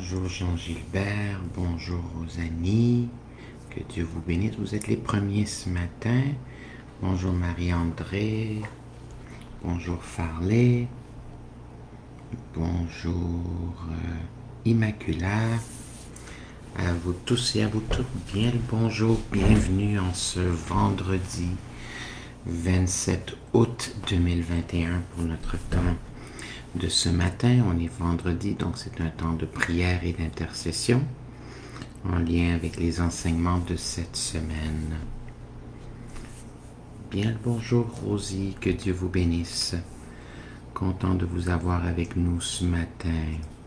Bonjour Jean-Gilbert, bonjour Rosanny, que Dieu vous bénisse. Vous êtes les premiers ce matin. Bonjour Marie-André, bonjour Farley, bonjour Immaculata. À vous tous et à vous toutes, bien le bonjour, bienvenue en ce vendredi 27 août 2021 pour notre temps de ce matin. On est vendredi, donc c'est un temps de prière et d'intercession en lien avec les enseignements de cette semaine. Bien le bonjour Rosie, que Dieu vous bénisse. Content de vous avoir avec nous ce matin.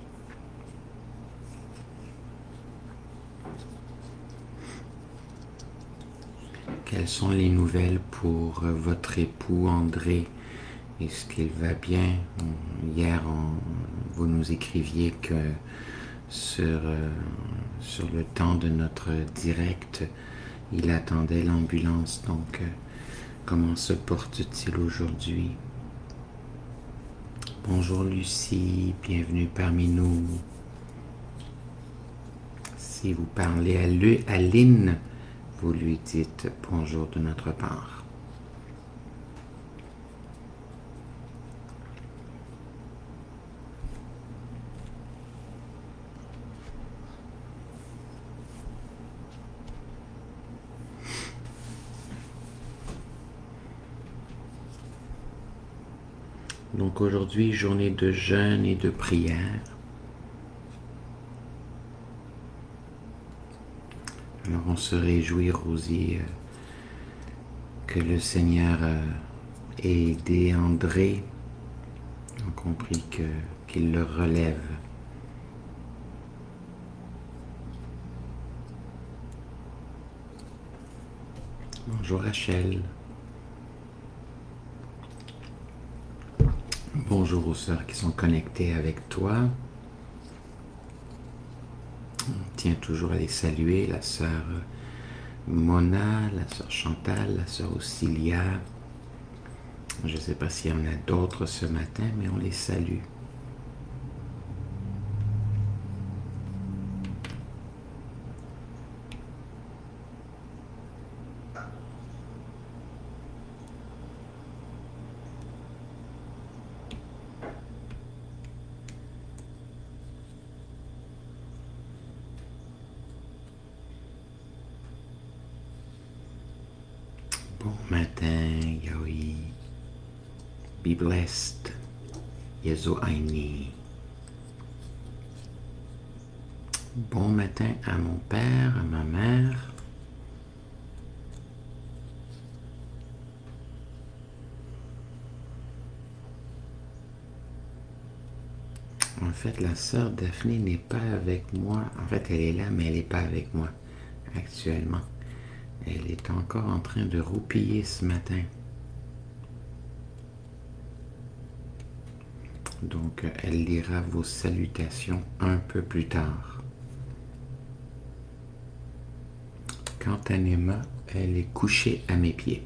Quelles sont les nouvelles pour votre époux André? Est-ce qu'il va bien? Hier, vous nous écriviez que sur le temps de notre direct, il attendait l'ambulance. Donc, comment se porte-t-il aujourd'hui? Bonjour Lucie, bienvenue parmi nous. Si vous parlez à Lynn, vous lui dites bonjour de notre part. Donc aujourd'hui, journée de jeûne et de prière. Alors on se réjouit, Rosie, que le Seigneur ait aidé André. On a compris qu'il le relève. Bonjour Rachel. Bonjour aux sœurs qui sont connectées avec toi. On tient toujours à les saluer, la sœur Mona, la sœur Chantal, la sœur Auxilia. Je ne sais pas s'il y en a d'autres ce matin, mais on les salue. Bon matin, Yaoi. Be blessed, Yezo Aini. Bon matin à mon père, à ma mère. En fait, la sœur Daphné n'est pas avec moi. En fait, elle est là, mais elle n'est pas avec moi actuellement. Elle est encore en train de roupiller ce matin. Donc, elle lira vos salutations un peu plus tard. Quant à Nema, elle est couchée à mes pieds.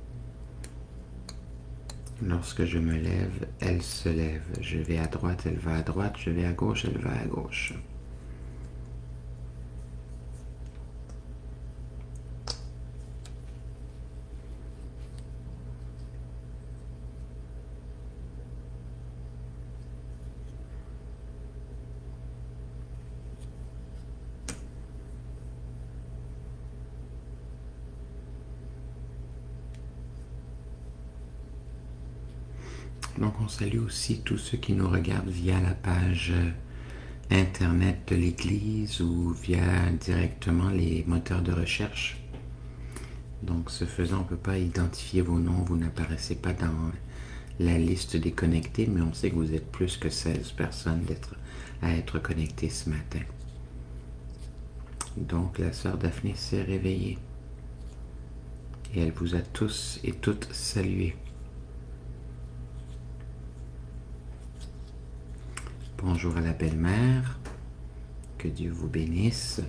Lorsque je me lève, elle se lève. Je vais à droite, elle va à droite. Je vais à gauche, elle va à gauche. Donc on salue aussi tous ceux qui nous regardent via la page internet de l'Église ou via directement les moteurs de recherche. Donc ce faisant, on ne peut pas identifier vos noms, vous n'apparaissez pas dans la liste des connectés, mais on sait que vous êtes plus que 16 personnes à être connectées ce matin. Donc la sœur Daphné s'est réveillée et elle vous a tous et toutes salués. Bonjour à la belle-mère, que Dieu vous bénisse.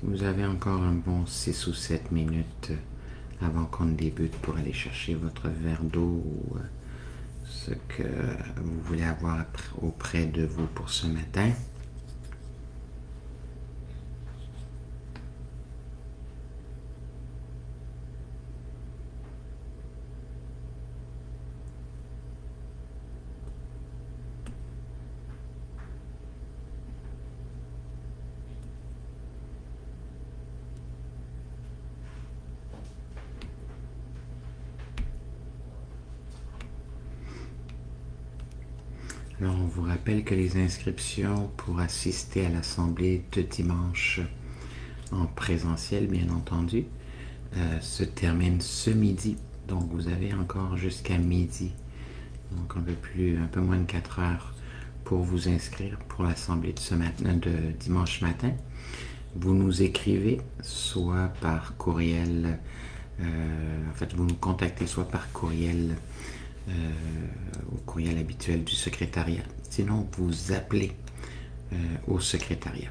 Vous avez encore un bon 6 ou 7 minutes avant qu'on débute pour aller chercher votre verre d'eau ou ce que vous voulez avoir auprès de vous pour ce matin. Alors, on vous rappelle que les inscriptions pour assister à l'assemblée de dimanche en présentiel, bien entendu, se terminent ce midi. Donc, vous avez encore jusqu'à midi, donc un peu moins de 4 heures pour vous inscrire pour l'assemblée de dimanche matin. Vous nous écrivez soit par courriel, vous nous contactez soit par courriel au courriel habituel du secrétariat. Sinon, vous appelez au secrétariat.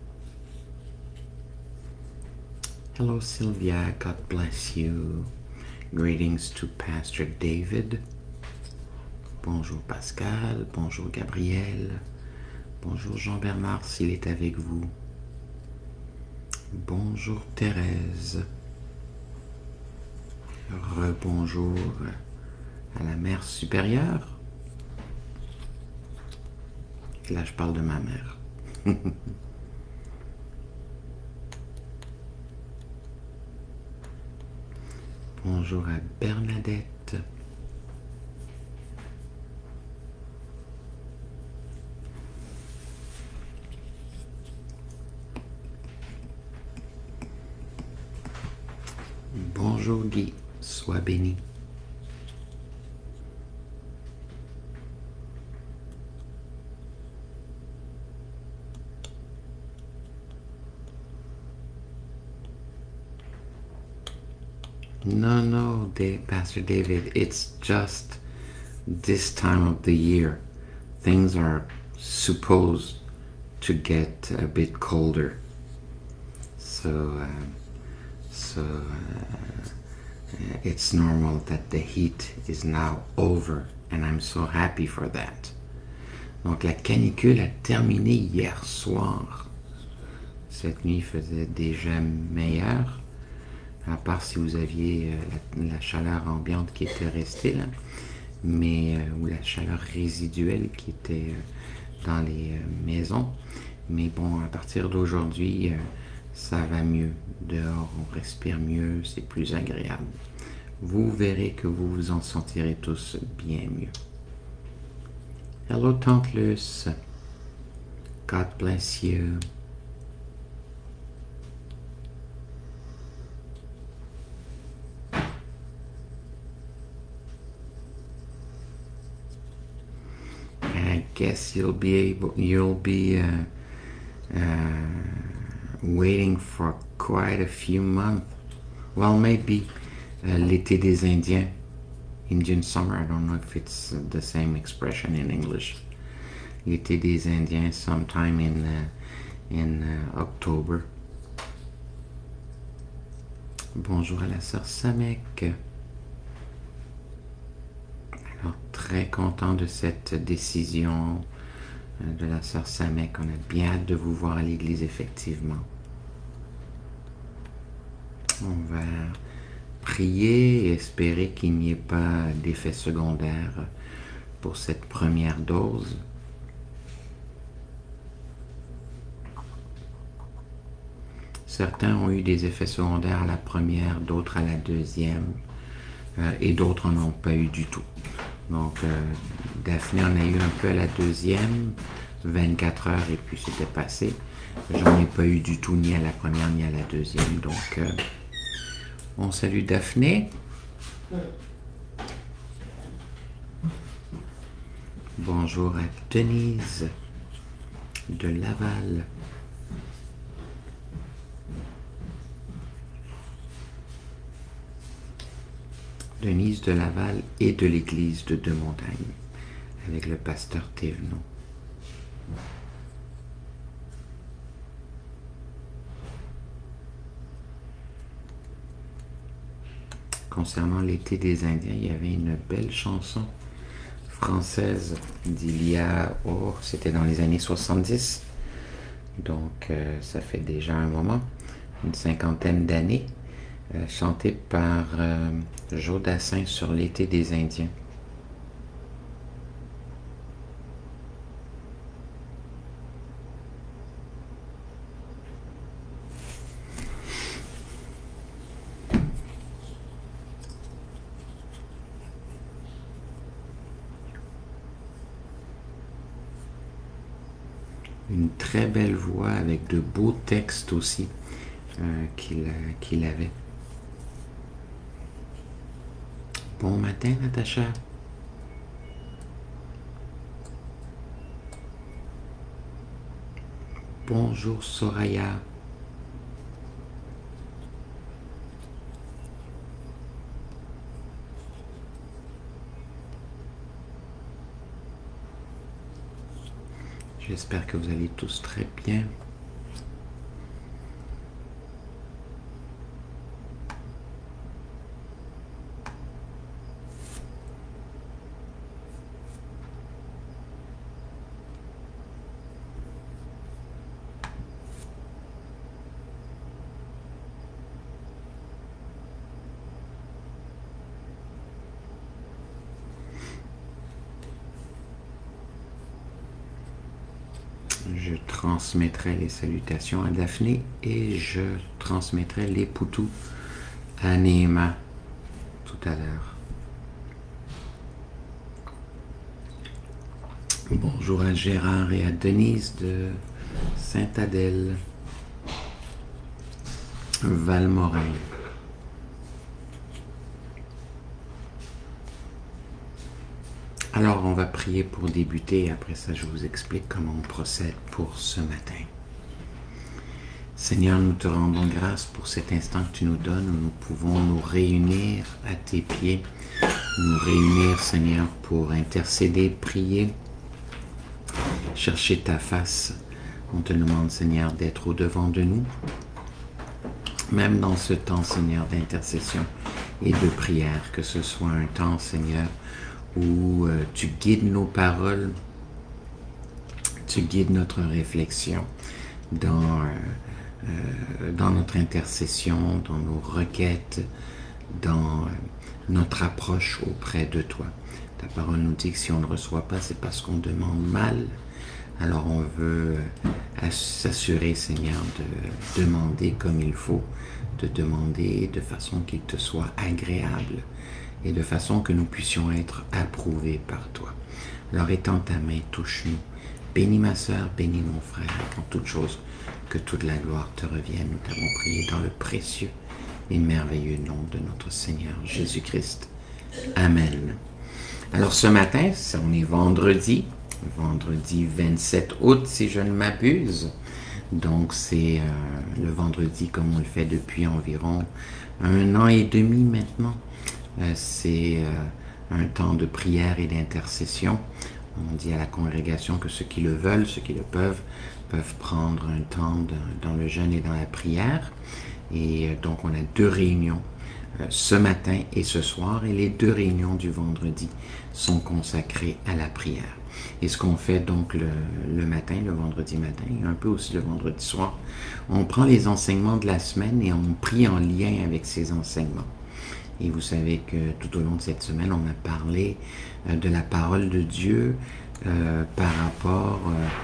Hello Sylvia, God bless you. Greetings to Pastor David. Bonjour Pascal, bonjour Gabriel, bonjour Jean-Bernard s'il est avec vous. Bonjour Thérèse. Rebonjour à la mère supérieure. Et là, je parle de ma mère. Bonjour à Bernadette. Bonjour Guy, sois béni. No, Pastor David, it's just this time of the year. Things are supposed to get a bit colder. So it's normal that the heat is now over, and I'm so happy for that. Donc la canicule a terminé hier soir. Cette nuit faisait déjà meilleure, à part si vous aviez la chaleur ambiante qui était restée là, ou la chaleur résiduelle qui était dans les maisons. Mais bon, à partir d'aujourd'hui, ça va mieux. Dehors, on respire mieux, c'est plus agréable. Vous verrez que vous vous en sentirez tous bien mieux. Hello, Tante Luce. God bless you. I guess you'll be waiting for quite a few months. Well, maybe l'été des Indiens, Indian summer. I don't know if it's the same expression in English. L'été des Indiens, sometime in October. Bonjour à la sœur Samek. Alors, très content de cette décision de la sœur Samek. On a bien hâte de vous voir à l'église, effectivement. On va prier et espérer qu'il n'y ait pas d'effet secondaire pour cette première dose. Certains ont eu des effets secondaires à la première, d'autres à la deuxième, et d'autres n'en ont pas eu du tout. Donc, Daphné en a eu un peu à la deuxième, 24 heures, et puis c'était passé. J'en ai pas eu du tout, ni à la première, ni à la deuxième. Donc, on salue Daphné. Bonjour à Denise de Laval. Denise de Laval et de l'église de Deux-Montagnes, avec le pasteur Thévenot. concernant l'été des Indiens, il y avait une belle chanson française d'il y a, c'était dans les années 70, donc ça fait déjà un moment, une cinquantaine d'années, chantée par Joe Dassin sur l'été des Indiens. Une très belle voix avec de beaux textes aussi qu'il avait. Bon matin, Natacha. Bonjour, Soraya. J'espère que vous allez tous très bien. Je transmettrai les salutations à Daphné et je transmettrai les poutous à Néma tout à l'heure. Bonjour à Gérard et à Denise de Sainte-Adèle, Valmorin. Alors, on va prier pour débuter. Après ça, je vous explique comment on procède pour ce matin. Seigneur, nous te rendons grâce pour cet instant que tu nous donnes où nous pouvons nous réunir à tes pieds. Nous réunir, Seigneur, pour intercéder, prier, chercher ta face. On te demande, Seigneur, d'être au-devant de nous. Même dans ce temps, Seigneur, d'intercession et de prière, que ce soit un temps, Seigneur, où tu guides nos paroles, tu guides notre réflexion dans notre intercession, dans nos requêtes, dans notre approche auprès de toi. Ta parole nous dit que si on ne reçoit pas, c'est parce qu'on demande mal. Alors on veut s'assurer, Seigneur, de demander comme il faut, de demander de façon qu'il te soit agréable et de façon que nous puissions être approuvés par toi. Alors étends ta main, touche-nous. Bénis ma sœur, bénis mon frère, et qu'en toute chose, que toute la gloire te revienne. Nous t'avons prié dans le précieux et merveilleux nom de notre Seigneur Jésus-Christ. Amen. Alors ce matin, on est vendredi 27 août si je ne m'abuse. Donc c'est le vendredi comme on le fait depuis environ 1 an et demi maintenant. C'est un temps de prière et d'intercession. On dit à la congrégation que ceux qui le veulent, ceux qui le peuvent prendre un temps dans le jeûne et dans la prière. Et donc on a 2 réunions ce matin et ce soir. Et les 2 réunions du vendredi sont consacrées à la prière. Et ce qu'on fait donc le matin, le vendredi matin, et un peu aussi le vendredi soir, on prend les enseignements de la semaine et on prie en lien avec ces enseignements. Et vous savez que tout au long de cette semaine, on a parlé de la parole de Dieu par rapport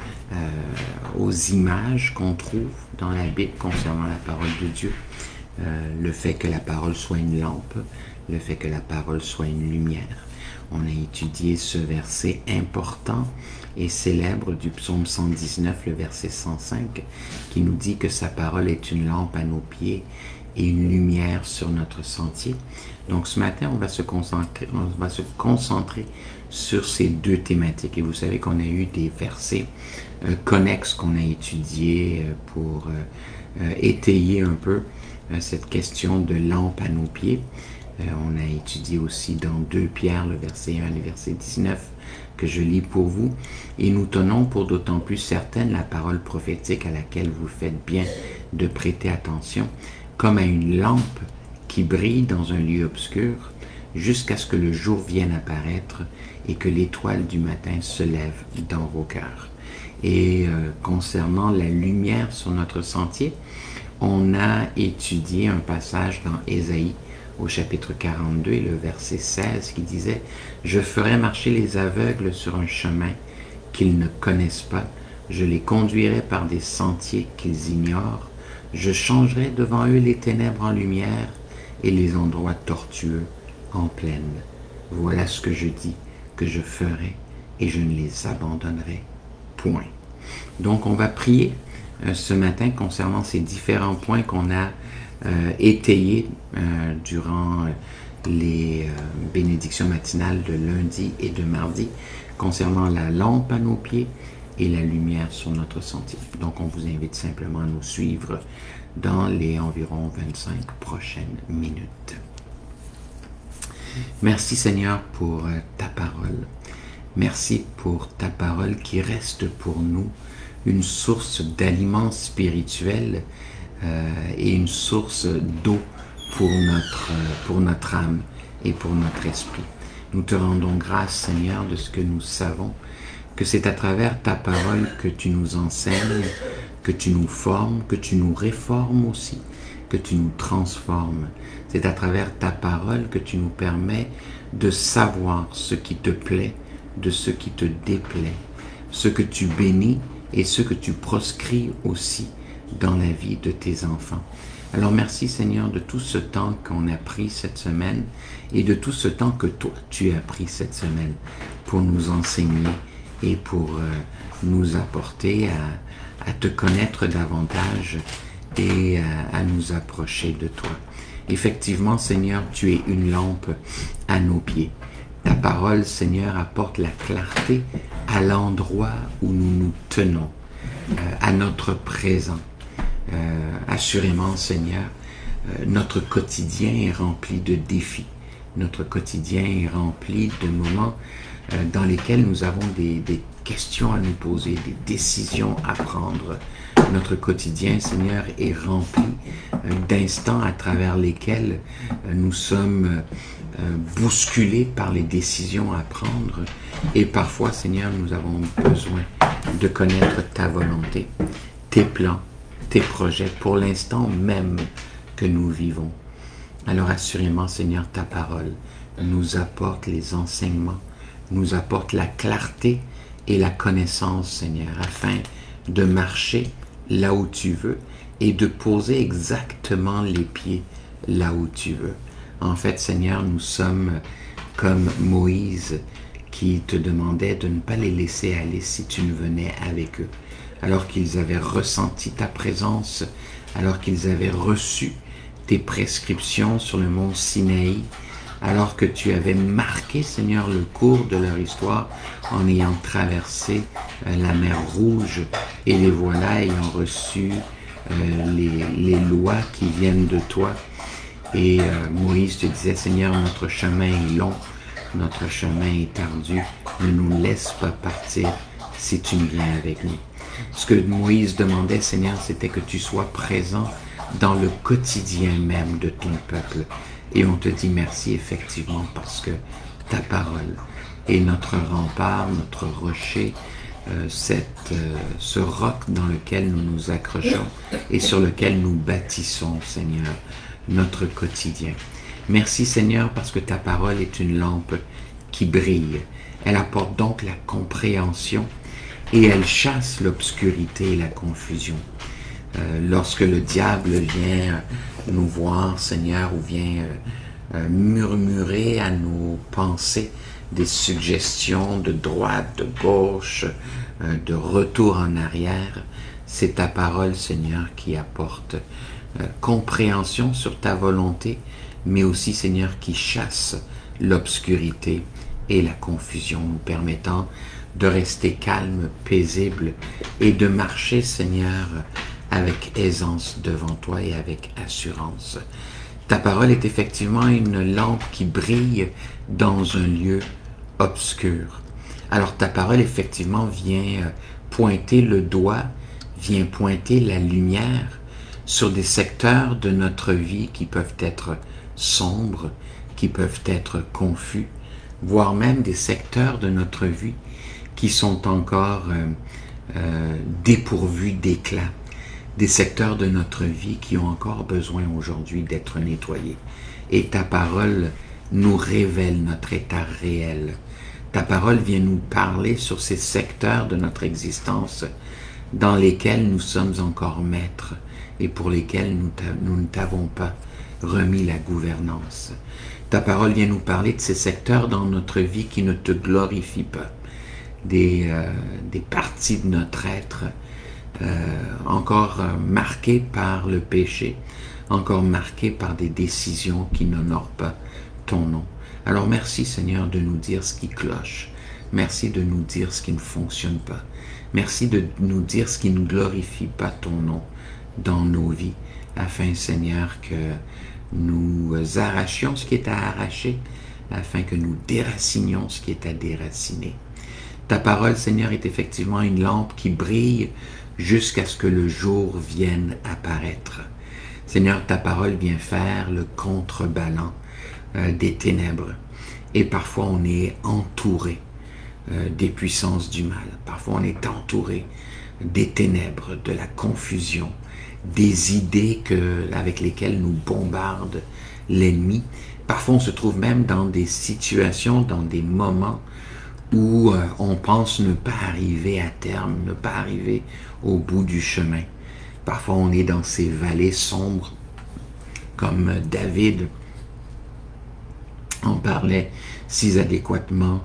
aux images qu'on trouve dans la Bible concernant la parole de Dieu. Le fait que la parole soit une lampe, le fait que la parole soit une lumière. On a étudié ce verset important et célèbre du psaume 119, le verset 105, qui nous dit que sa parole est une lampe à nos pieds et une lumière sur notre sentier. Donc ce matin, on va se concentrer sur ces 2 thématiques. Et vous savez qu'on a eu des versets connexes qu'on a étudiés pour étayer un peu cette question de lampe à nos pieds. On a étudié aussi dans 2 Pierre, le verset 1 et le verset 19, que je lis pour vous. Et nous tenons pour d'autant plus certaine la parole prophétique à laquelle vous faites bien de prêter attention, comme à une lampe qui brille dans un lieu obscur jusqu'à ce que le jour vienne apparaître et que l'étoile du matin se lève dans vos cœurs. Et concernant la lumière sur notre sentier, on a étudié un passage dans Ésaïe au chapitre 42 et le verset 16 qui disait « Je ferai marcher les aveugles sur un chemin qu'ils ne connaissent pas, je les conduirai par des sentiers qu'ils ignorent, je changerai devant eux les ténèbres en lumière et les endroits tortueux en plaine. Voilà ce que je dis que je ferai et je ne les abandonnerai point. » Donc on va prier ce matin concernant ces différents points qu'on a étayés durant les bénédictions matinales de lundi et de mardi concernant la lampe à nos pieds et la lumière sur notre sentier. Donc on vous invite simplement à nous suivre dans les environ 25 prochaines minutes. Merci Seigneur pour ta parole. Merci pour ta parole qui reste pour nous une source d'aliments spirituels et une source d'eau pour notre âme et pour notre esprit. Nous te rendons grâce, Seigneur, de ce que nous savons, que c'est à travers ta parole que tu nous enseignes, que tu nous formes, que tu nous réformes aussi, que tu nous transformes. C'est à travers ta parole que tu nous permets de savoir ce qui te plaît, de ce qui te déplaît, ce que tu bénis et ce que tu proscris aussi dans la vie de tes enfants. Alors merci Seigneur de tout ce temps qu'on a pris cette semaine et de tout ce temps que toi tu as pris cette semaine pour nous enseigner et pour nous apporter à te connaître davantage et à nous approcher de toi. Effectivement Seigneur, tu es une lampe à nos pieds. Ta parole, Seigneur, apporte la clarté à l'endroit où nous nous tenons, à notre présent. Assurément, Seigneur, notre quotidien est rempli de défis. Notre quotidien est rempli de moments dans lesquels nous avons des questions à nous poser, des décisions à prendre. Notre quotidien, Seigneur, est rempli d'instants à travers lesquels nous sommes bousculés par les décisions à prendre. Et parfois, Seigneur, nous avons besoin de connaître ta volonté, tes plans, tes projets pour l'instant même que nous vivons. Alors assurément, Seigneur, ta parole nous apporte les enseignements, nous apporte la clarté et la connaissance, Seigneur, afin de marcher là où tu veux et de poser exactement les pieds là où tu veux. En fait, Seigneur, nous sommes comme Moïse qui te demandait de ne pas les laisser aller si tu ne venais avec eux. Alors qu'ils avaient ressenti ta présence, alors qu'ils avaient reçu tes prescriptions sur le mont Sinaï, alors que tu avais marqué, Seigneur, le cours de leur histoire en ayant traversé la mer Rouge, et les voilà ayant reçu les lois qui viennent de toi. Et Moïse te disait, Seigneur, notre chemin est long, notre chemin est ardu, ne nous laisse pas partir si tu ne viens avec nous. Ce que Moïse demandait, Seigneur, c'était que tu sois présent dans le quotidien même de ton peuple. Et on te dit merci effectivement parce que ta parole est notre rempart, notre rocher, ce roc dans lequel nous nous accrochons et sur lequel nous bâtissons, Seigneur, notre quotidien. Merci Seigneur parce que ta parole est une lampe qui brille. Elle apporte donc la compréhension et elle chasse l'obscurité et la confusion. Lorsque le diable vient nous voir, Seigneur, ou vient murmurer à nos pensées des suggestions de droite, de gauche, de retour en arrière, c'est ta parole, Seigneur, qui apporte compréhension sur ta volonté, mais aussi, Seigneur, qui chasse l'obscurité et la confusion, nous permettant de rester calme, paisible et de marcher, Seigneur, avec aisance devant toi et avec assurance. Ta parole est effectivement une lampe qui brille dans un lieu obscur. Alors ta parole effectivement vient pointer le doigt, vient pointer la lumière sur des secteurs de notre vie qui peuvent être sombres, qui peuvent être confus, voire même des secteurs de notre vie qui sont encore dépourvus d'éclat, des secteurs de notre vie qui ont encore besoin aujourd'hui d'être nettoyés. Et ta parole nous révèle notre état réel. Ta parole vient nous parler sur ces secteurs de notre existence dans lesquels nous sommes encore maîtres et pour lesquels nous ne t'avons pas remis la gouvernance. Ta parole vient nous parler de ces secteurs dans notre vie qui ne te glorifient pas, des parties de notre être encore marquées par le péché, encore marquées par des décisions qui n'honorent pas ton nom. Alors merci Seigneur de nous dire ce qui cloche. Merci de nous dire ce qui ne fonctionne pas. Merci de nous dire ce qui ne glorifie pas ton nom dans nos vies, afin Seigneur que nous arrachions ce qui est à arracher, afin que nous déracinions ce qui est à déraciner. Ta parole Seigneur est effectivement une lampe qui brille jusqu'à ce que le jour vienne apparaître. Seigneur, ta parole vient faire le contrebalan des ténèbres. Et parfois on est entouré des puissances du mal. Parfois on est entouré des ténèbres, de la confusion, des idées avec lesquelles nous bombarde l'ennemi. Parfois on se trouve même dans des situations, dans des moments où on pense ne pas arriver à terme, ne pas arriver au bout du chemin. Parfois on est dans ces vallées sombres, comme David en parlait si adéquatement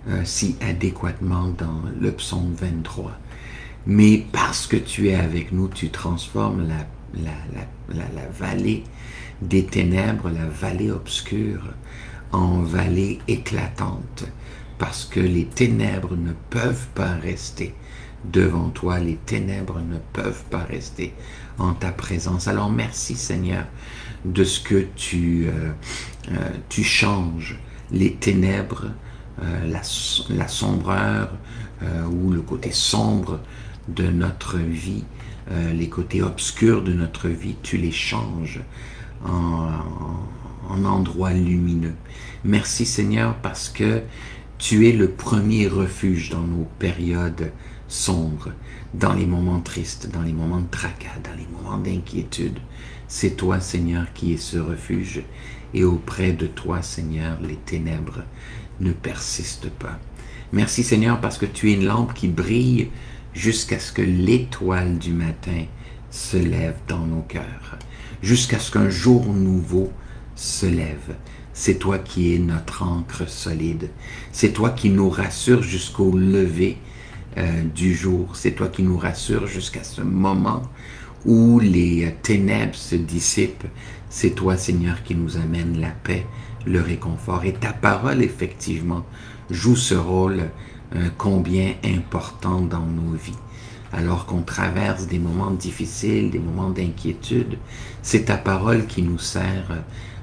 dans le psaume 23. Mais parce que tu es avec nous, tu transformes la vallée des ténèbres, la vallée obscure, en vallée éclatante. Parce que les ténèbres ne peuvent pas rester devant toi, les ténèbres ne peuvent pas rester en ta présence. Alors merci Seigneur de ce que tu changes les ténèbres, la sombreur ou le côté sombre de notre vie, les côtés obscurs de notre vie, tu les changes en endroits lumineux. Merci Seigneur parce que tu es le premier refuge dans nos périodes sombres, dans les moments tristes, dans les moments de tracas, dans les moments d'inquiétude. C'est toi, Seigneur, qui es ce refuge, et auprès de toi, Seigneur, les ténèbres ne persistent pas. Merci, Seigneur, parce que tu es une lampe qui brille jusqu'à ce que l'étoile du matin se lève dans nos cœurs, jusqu'à ce qu'un jour nouveau se lève. C'est toi qui es notre ancre solide. C'est toi qui nous rassure jusqu'au lever du jour. C'est toi qui nous rassure jusqu'à ce moment où les ténèbres se dissipent. C'est toi, Seigneur, qui nous amène la paix, le réconfort. Et ta parole, effectivement, joue ce rôle combien important dans nos vies. Alors qu'on traverse des moments difficiles, des moments d'inquiétude, c'est ta parole qui nous sert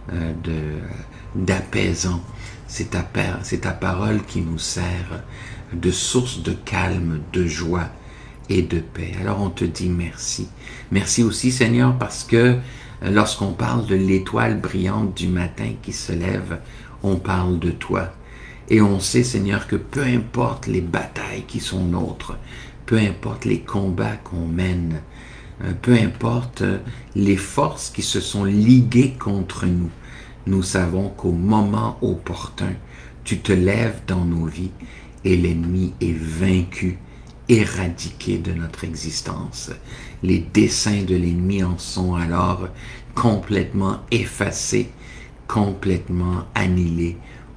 d'apaisant. C'est ta parole qui nous sert de source de calme, de joie et de paix. Alors on te dit merci. Merci aussi Seigneur parce que lorsqu'on parle de l'étoile brillante du matin qui se lève, on parle de toi. Et on sait Seigneur que peu importe les batailles qui sont nôtres, peu importe les combats qu'on mène, peu importe les forces qui se sont liguées contre nous, nous savons qu'au moment opportun, tu te lèves dans nos vies et l'ennemi est vaincu, éradiqué de notre existence. Les desseins de l'ennemi en sont alors complètement effacés, complètement annihilés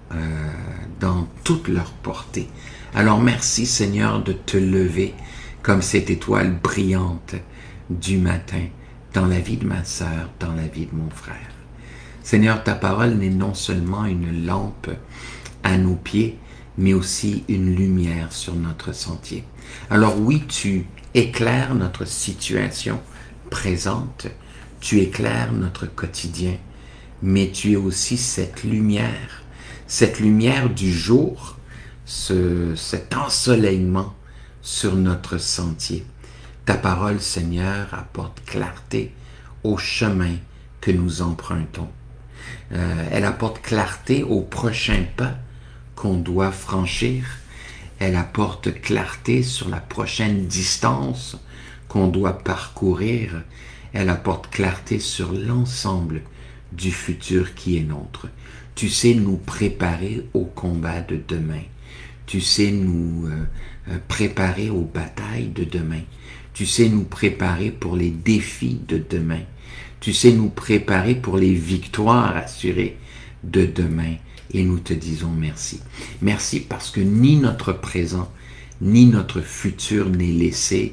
dans toute leur portée. Alors merci Seigneur de te lever comme cette étoile brillante du matin dans la vie de ma sœur, dans la vie de mon frère. Seigneur, ta parole n'est non seulement une lampe à nos pieds, mais aussi une lumière sur notre sentier. Alors oui, tu éclaires notre situation présente, tu éclaires notre quotidien, mais tu es aussi cette lumière du jour, cet ensoleillement sur notre sentier. Ta parole, Seigneur, apporte clarté au chemin que nous empruntons. Elle apporte clarté au prochain pas qu'on doit franchir. Elle apporte clarté sur la prochaine distance qu'on doit parcourir. Elle apporte clarté sur l'ensemble du futur qui est nôtre. Tu sais nous préparer au combat de demain. Tu sais nous préparer aux batailles de demain. Tu sais nous préparer pour les défis de demain. Tu sais nous préparer pour les victoires assurées de demain. Et nous te disons merci. Merci parce que ni notre présent, ni notre futur n'est laissé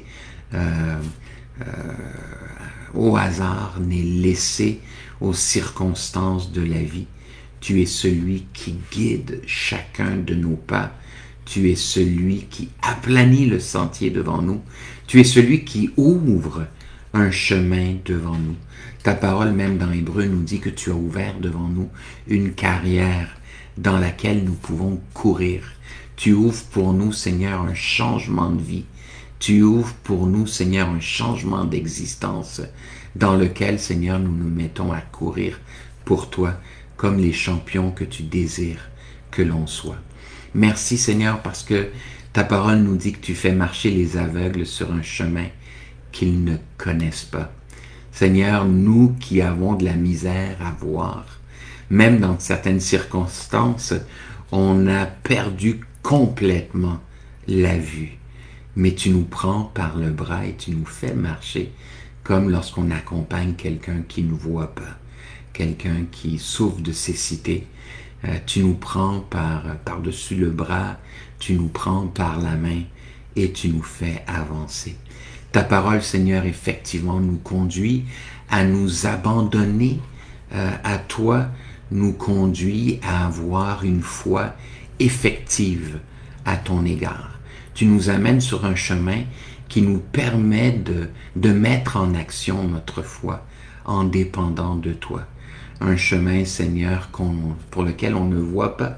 au hasard, n'est laissé aux circonstances de la vie. Tu es celui qui guide chacun de nos pas. Tu es celui qui aplanit le sentier devant nous. Tu es celui qui ouvre un chemin devant nous. Ta parole, même dans Hébreu, nous dit que tu as ouvert devant nous une carrière dans laquelle nous pouvons courir. Tu ouvres pour nous, Seigneur, un changement de vie. Tu ouvres pour nous, Seigneur, un changement d'existence dans lequel, Seigneur, nous nous mettons à courir pour toi comme les champions que tu désires que l'on soit. Merci, Seigneur, parce que ta parole nous dit que tu fais marcher les aveugles sur un chemin qu'ils ne connaissent pas. Seigneur, nous qui avons de la misère à voir, même dans certaines circonstances, on a perdu complètement la vue. Mais tu nous prends par le bras et tu nous fais marcher comme lorsqu'on accompagne quelqu'un qui ne voit pas, quelqu'un qui souffre de cécité. Tu nous prends par-dessus le bras, tu nous prends par la main et tu nous fais avancer. Ta parole, Seigneur, effectivement nous conduit à nous abandonner à toi, nous conduit à avoir une foi effective à ton égard. Tu nous amènes sur un chemin qui nous permet de mettre en action notre foi en dépendant de toi. Un chemin, Seigneur, pour lequel on ne voit pas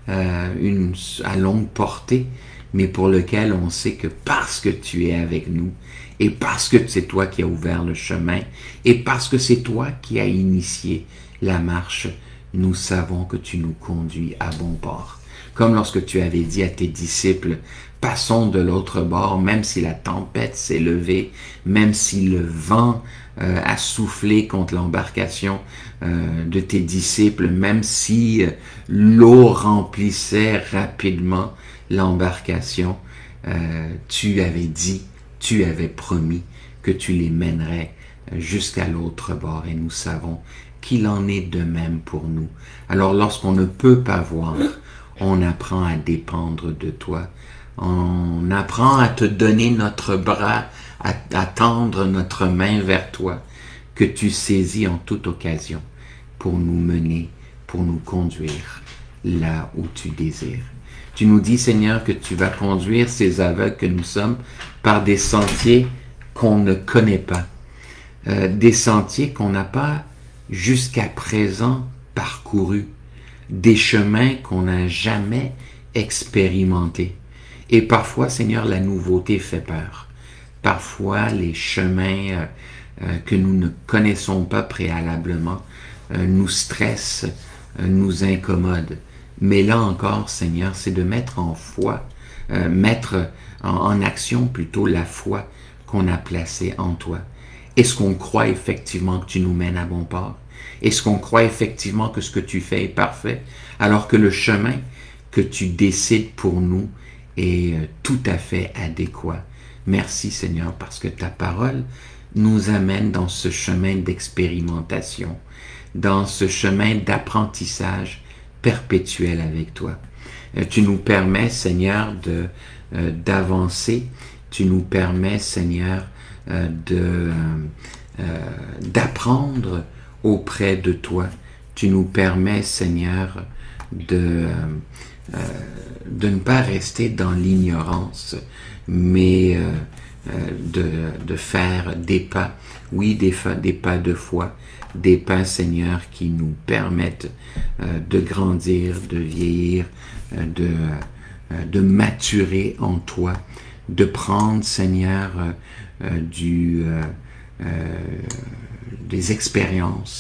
à longue portée, mais pour lequel on sait que parce que tu es avec nous, et parce que c'est toi qui as ouvert le chemin, et parce que c'est toi qui as initié la marche, nous savons que tu nous conduis à bon port. Comme lorsque tu avais dit à tes disciples, passons de l'autre bord, même si la tempête s'est levée, même si le vent a soufflé contre l'embarcation de tes disciples, même si l'eau remplissait rapidement l'embarcation, tu avais dit, tu avais promis que tu les mènerais jusqu'à l'autre bord et nous savons qu'il en est de même pour nous. Alors lorsqu'on ne peut pas voir, on apprend à dépendre de toi. On apprend à te donner notre bras, à tendre notre main vers toi, que tu saisis en toute occasion pour nous mener, pour nous conduire là où tu désires. Tu nous dis, Seigneur, que tu vas conduire ces aveugles que nous sommes par des sentiers qu'on ne connaît pas, des sentiers qu'on n'a pas jusqu'à présent parcourus, des chemins qu'on n'a jamais expérimentés. Et parfois, Seigneur, la nouveauté fait peur. Parfois, les chemins que nous ne connaissons pas préalablement nous stressent, nous incommodent. Mais là encore, Seigneur, c'est de mettre en foi, mettre en action plutôt la foi qu'on a placée en toi. Est-ce qu'on croit effectivement que tu nous mènes à bon port? Est-ce qu'on croit effectivement que ce que tu fais est parfait, alors que le chemin que tu décides pour nous est tout à fait adéquat? Merci Seigneur, parce que ta parole nous amène dans ce chemin d'expérimentation, dans ce chemin d'apprentissage perpétuel avec toi. Tu nous permets, Seigneur, d'avancer. Tu nous permets, Seigneur, d'apprendre auprès de toi. Tu nous permets, Seigneur, de ne pas rester dans l'ignorance, mais de faire des pas, oui, des pas de foi, des pas, Seigneur, qui nous permettent de grandir, de vieillir, de maturer en toi, de prendre, Seigneur, des expériences,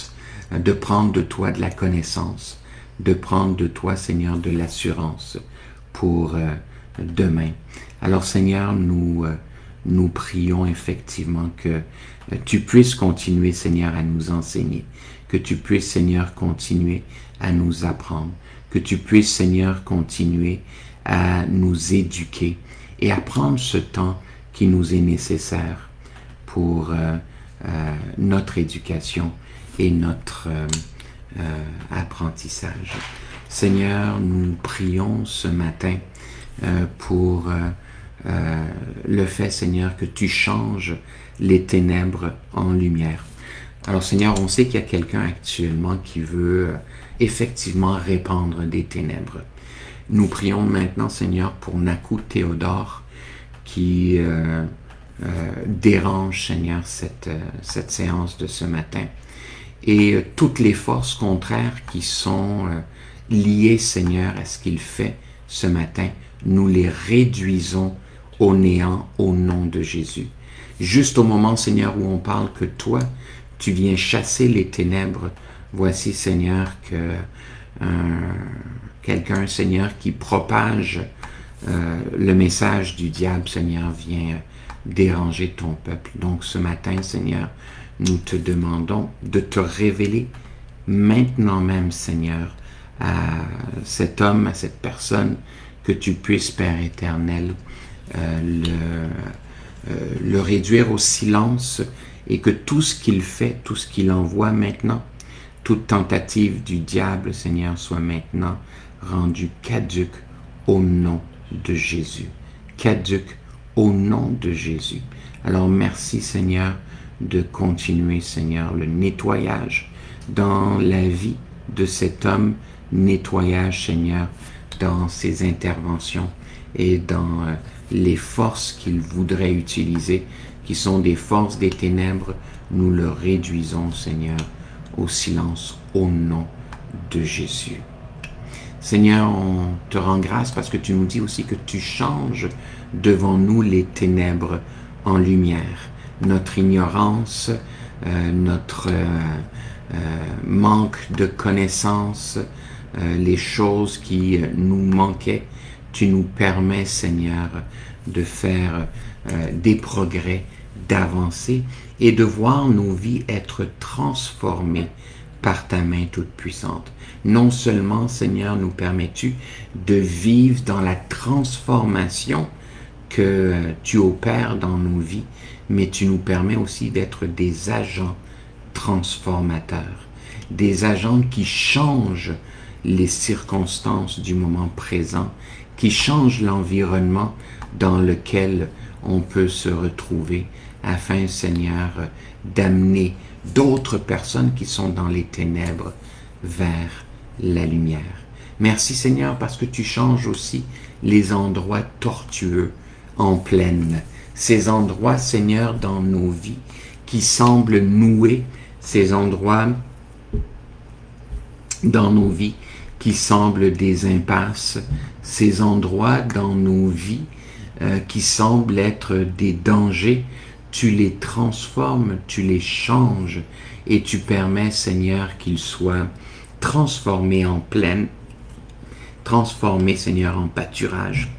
de prendre de toi de la connaissance, de prendre de toi, Seigneur, de l'assurance pour demain. Alors, Seigneur, nous prions effectivement que tu puisses continuer, Seigneur, à nous enseigner, que tu puisses, Seigneur, continuer à nous apprendre, que tu puisses, Seigneur, continuer à nous éduquer et à prendre ce temps qui nous est nécessaire pour notre éducation et notre apprentissage. Seigneur, nous prions ce matin pour le fait, Seigneur, que tu changes les ténèbres en lumière. Alors, Seigneur, on sait qu'il y a quelqu'un actuellement qui veut effectivement répandre des ténèbres. Nous prions maintenant, Seigneur, pour Nakou Théodore qui dérange, Seigneur, cette séance de ce matin. Et toutes les forces contraires qui sont liées, Seigneur, à ce qu'il fait ce matin, nous les réduisons au néant au nom de Jésus. Juste au moment, Seigneur, où on parle que toi, tu viens chasser les ténèbres, voici, Seigneur, que quelqu'un, Seigneur, qui propage le message du diable, Seigneur, vient déranger ton peuple. Donc ce matin, Seigneur, nous te demandons de te révéler maintenant même, Seigneur, à cet homme, à cette personne, que tu puisses, Père éternel, le réduire au silence et que tout ce qu'il fait, tout ce qu'il envoie maintenant, toute tentative du diable, Seigneur, soit maintenant rendue caduque au nom de Jésus. Caduque au nom de Jésus. Alors merci, Seigneur, de continuer, Seigneur, le nettoyage dans la vie de cet homme, nettoyage, Seigneur, dans ses interventions et dans les forces qu'il voudrait utiliser, qui sont des forces des ténèbres. Nous le réduisons, Seigneur, au silence, au nom de Jésus. Seigneur, on te rend grâce parce que tu nous dis aussi que tu changes devant nous les ténèbres en lumière. Notre ignorance, notre manque de connaissances, les choses qui nous manquaient, tu nous permets, Seigneur, de faire des progrès, d'avancer et de voir nos vies être transformées par ta main toute puissante. Non seulement, Seigneur, nous permets-tu de vivre dans la transformation que tu opères dans nos vies, mais tu nous permets aussi d'être des agents transformateurs, des agents qui changent les circonstances du moment présent, qui changent l'environnement dans lequel on peut se retrouver, afin, Seigneur, d'amener d'autres personnes qui sont dans les ténèbres vers la lumière. Merci, Seigneur, parce que tu changes aussi les endroits tortueux en plaine. Ces endroits, Seigneur, dans nos vies qui semblent noués, ces endroits dans nos vies qui semblent des impasses, ces endroits dans nos vies qui semblent être des dangers, tu les transformes, tu les changes et tu permets, Seigneur, qu'ils soient transformés en plaine, transformés, Seigneur, en pâturage.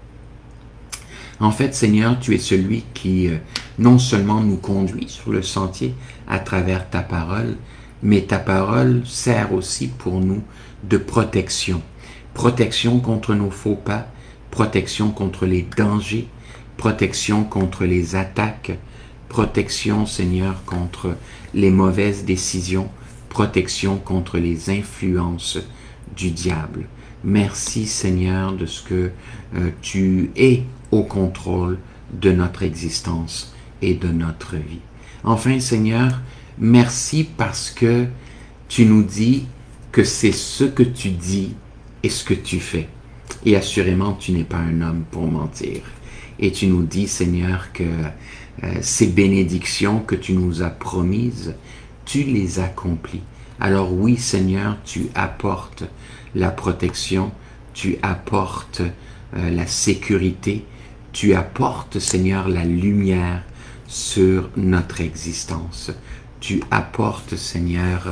En fait, Seigneur, tu es celui qui non seulement nous conduit sur le sentier à travers ta parole, mais ta parole sert aussi pour nous de protection. Protection contre nos faux pas, protection contre les dangers, protection contre les attaques, protection, Seigneur, contre les mauvaises décisions, protection contre les influences du diable. Merci, Seigneur, de ce que tu es au contrôle de notre existence et de notre vie. Enfin, Seigneur, merci parce que tu nous dis que c'est ce que tu dis et ce que tu fais. Et assurément, tu n'es pas un homme pour mentir. Et tu nous dis, Seigneur, que ces bénédictions que tu nous as promises, tu les accomplis. Alors oui, Seigneur, tu apportes la protection, tu apportes la sécurité, tu apportes, Seigneur, la lumière sur notre existence. Tu apportes, Seigneur,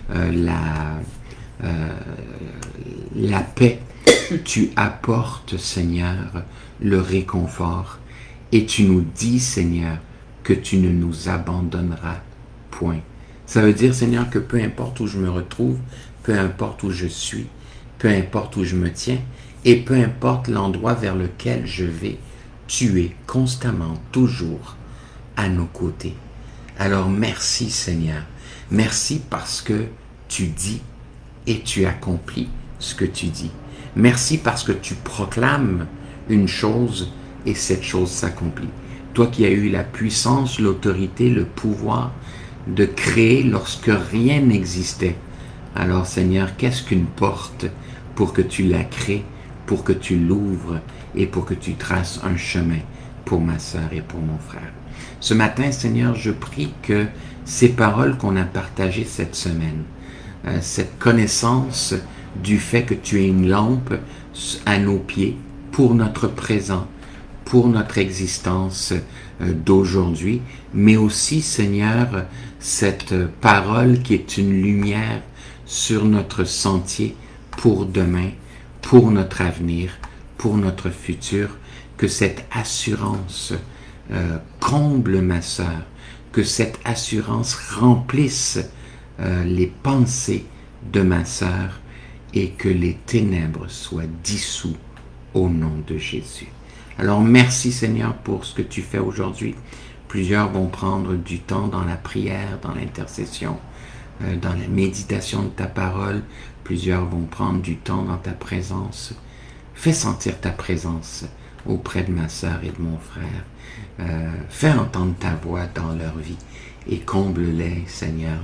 la paix, tu apportes, Seigneur, le réconfort. Et tu nous dis, Seigneur, que tu ne nous abandonneras point. Ça veut dire, Seigneur, que peu importe où je me retrouve, peu importe où je suis, peu importe où je me tiens, et peu importe l'endroit vers lequel je vais, tu es constamment, toujours à nos côtés. Alors merci, Seigneur. Merci parce que tu dis et tu accomplis ce que tu dis. Merci parce que tu proclames une chose et cette chose s'accomplit. Toi qui as eu la puissance, l'autorité, le pouvoir de créer lorsque rien n'existait. Alors Seigneur, qu'est-ce qu'une porte pour que tu la crées, pour que tu l'ouvres et pour que tu traces un chemin pour ma sœur et pour mon frère. Ce matin, Seigneur, je prie que ces paroles qu'on a partagées cette semaine, cette connaissance du fait que tu es une lampe à nos pieds pour notre présent, pour notre existence d'aujourd'hui, mais aussi, Seigneur, cette parole qui est une lumière sur notre sentier pour demain, pour notre avenir, pour notre futur, que cette assurance comble ma sœur, que cette assurance remplisse les pensées de ma sœur et que les ténèbres soient dissous au nom de Jésus. Alors merci Seigneur pour ce que tu fais aujourd'hui. Plusieurs vont prendre du temps dans la prière, dans l'intercession, dans la méditation de ta parole. Plusieurs vont prendre du temps dans ta présence. Fais sentir ta présence auprès de ma sœur et de mon frère. Fais entendre ta voix dans leur vie et comble-les, Seigneur,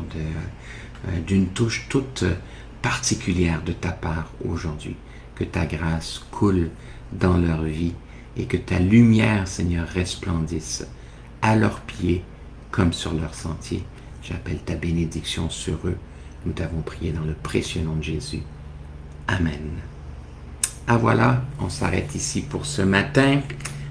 d'une touche toute particulière de ta part aujourd'hui. Que ta grâce coule dans leur vie et que ta lumière, Seigneur, resplendisse à leurs pieds comme sur leur sentier. J'appelle ta bénédiction sur eux. Nous t'avons prié dans le précieux nom de Jésus. Amen. Ah voilà, on s'arrête ici pour ce matin.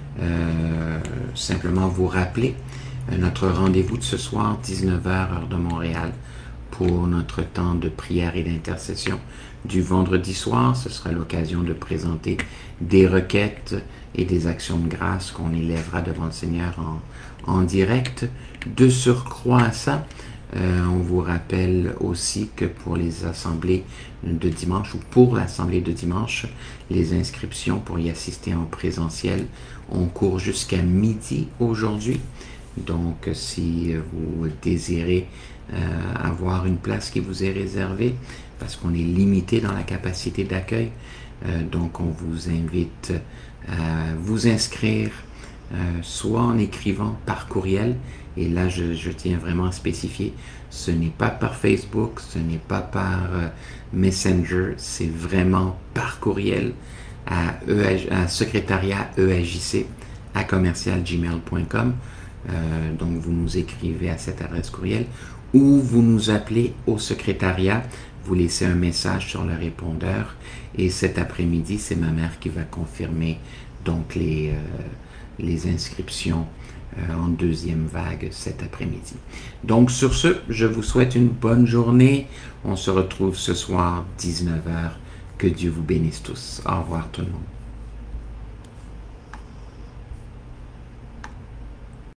Simplement vous rappeler notre rendez-vous de ce soir, 19h, heure de Montréal, pour notre temps de prière et d'intercession du vendredi soir. Ce sera l'occasion de présenter des requêtes et des actions de grâce qu'on élèvera devant le Seigneur en direct. De surcroît à ça, on vous rappelle aussi que pour les assemblées de dimanche ou pour l'assemblée de dimanche, les inscriptions pour y assister en présentiel, on court jusqu'à midi aujourd'hui. Donc, si vous désirez avoir une place qui vous est réservée, parce qu'on est limité dans la capacité d'accueil, donc on vous invite à vous inscrire, soit en écrivant par courriel, et là je tiens vraiment à spécifier, ce n'est pas par Facebook, ce n'est pas par Messenger, c'est vraiment par courriel à secrétariat EAJC à commercial@gmail.com. Donc vous nous écrivez à cette adresse courriel ou vous nous appelez au secrétariat, vous laissez un message sur le répondeur et cet après-midi, c'est ma mère qui va confirmer donc les inscriptions en deuxième vague cet après-midi. Donc sur ce, je vous souhaite une bonne journée. On se retrouve ce soir 19h. Que Dieu vous bénisse tous. Au revoir tout le monde.